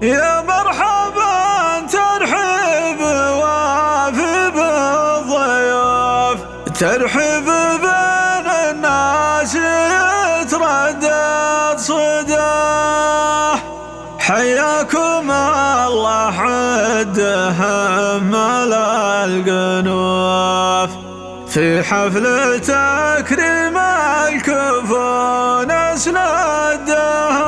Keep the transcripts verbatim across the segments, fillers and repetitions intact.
يا مرحبا ترحيب وافي بالضيوف، ترحيب بين الناس يتردد صداه. حياكم الله عدهم ملا القنوف، في حفل تكريم الكفون اسندها.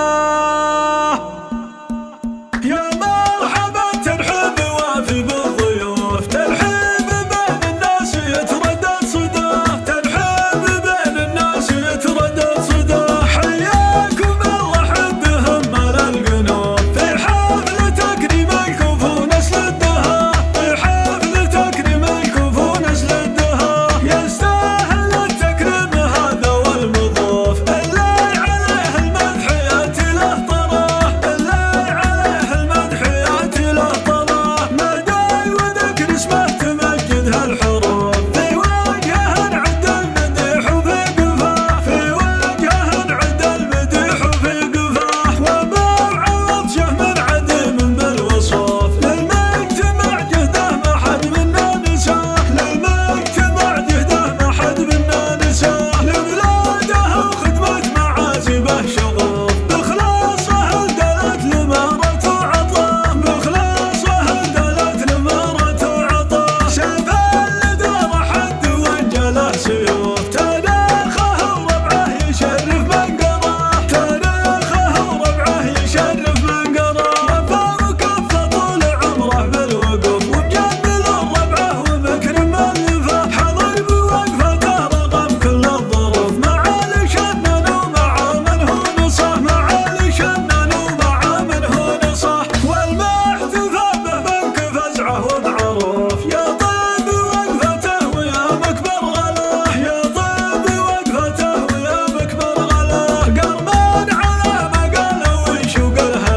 يا مرحبا ترحيب وافي بالضيوف، ترحيب بين الناس يتردد صداه، ترحيب بين الناس يتردد صداه. حياكم الله عدهم ملا القنوف، في حفل تكريم الكفون اسندها، في حفل تكريم الكفون اسندها. يستاهل التكريم هذا والمضوف، اللي عليه المدح ياتي له طراه، اللي عليه المدح ياتي له طراه. مداي وذكر اسمه تمجد هالحروف، في وجهه نعد المديح وفي قفاه، في وجهه نعد المديح وفي قفاه. وما عوض شه من عديم بالوصوف، للمجتمع جهده ما حد منا نساه، للمجتمع جهده ما حد منا نساه. لبلاده وخدمة معازبه شغوف، بإخلاصه دلت لمارة وعطاه، بإخلاصه دلت لمارة وعطاه. سيف اللي دار حد وانجله سيوف، تاريخه وربعه يشرف من قراه، تاريخه وربعه يشرف من قراه. وفى وكفى طول عمره بالوقوف، ومجمل ربعه ومكرم ملفه. حضر بوقفته رغم كل الظروف، معالي شنن ومع من هو نصه، معالي شنن ومع من هو نصه. والمحتفى به بنك فزعه وبعروف، يا طيب وقفته ويا مكبر غلاه، يا طيب وقفته ويا مكبر غلاه. قرمان على ما قاله ويشوق الهواه،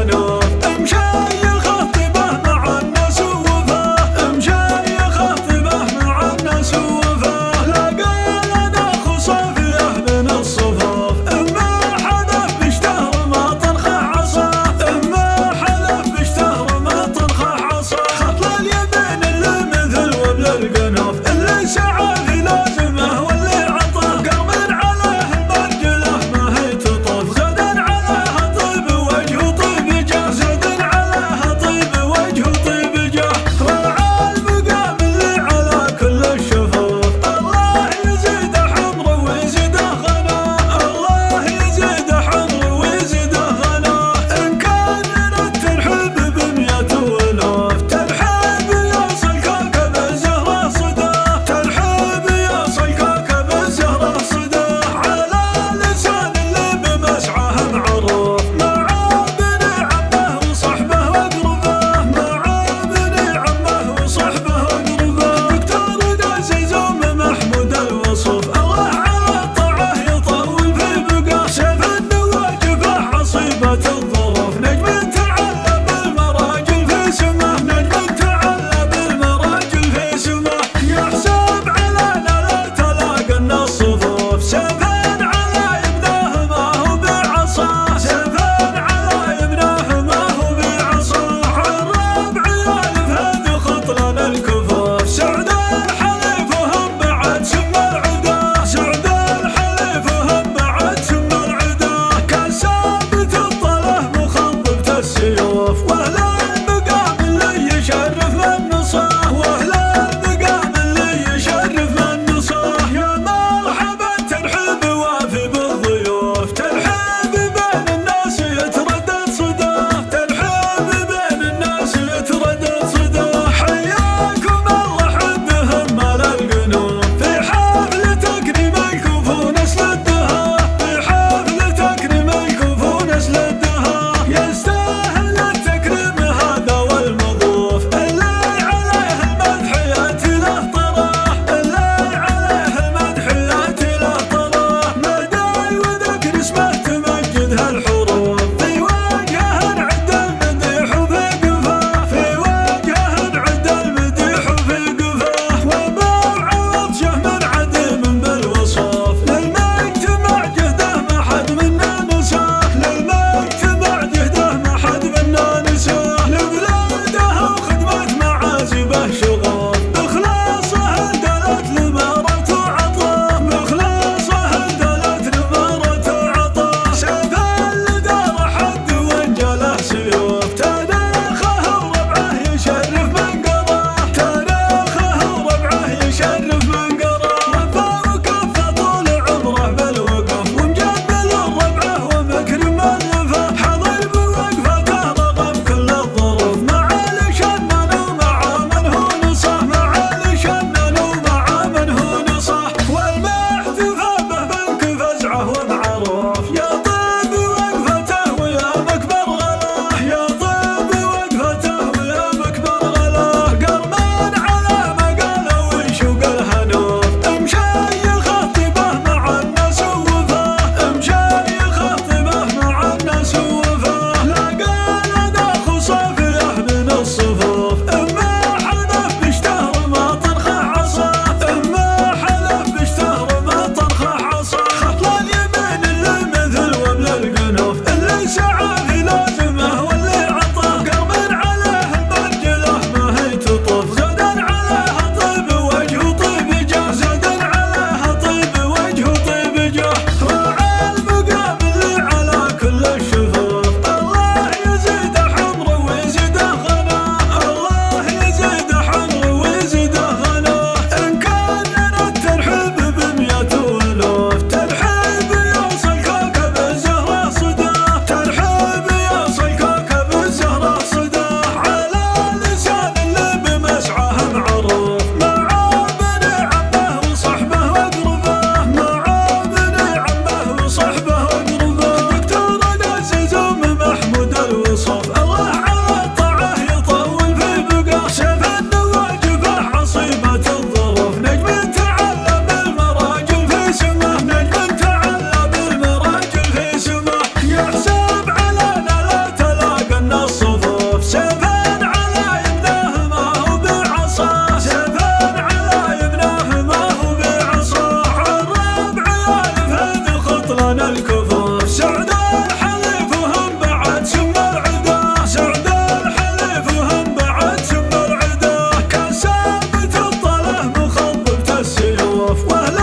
الضيوف واهل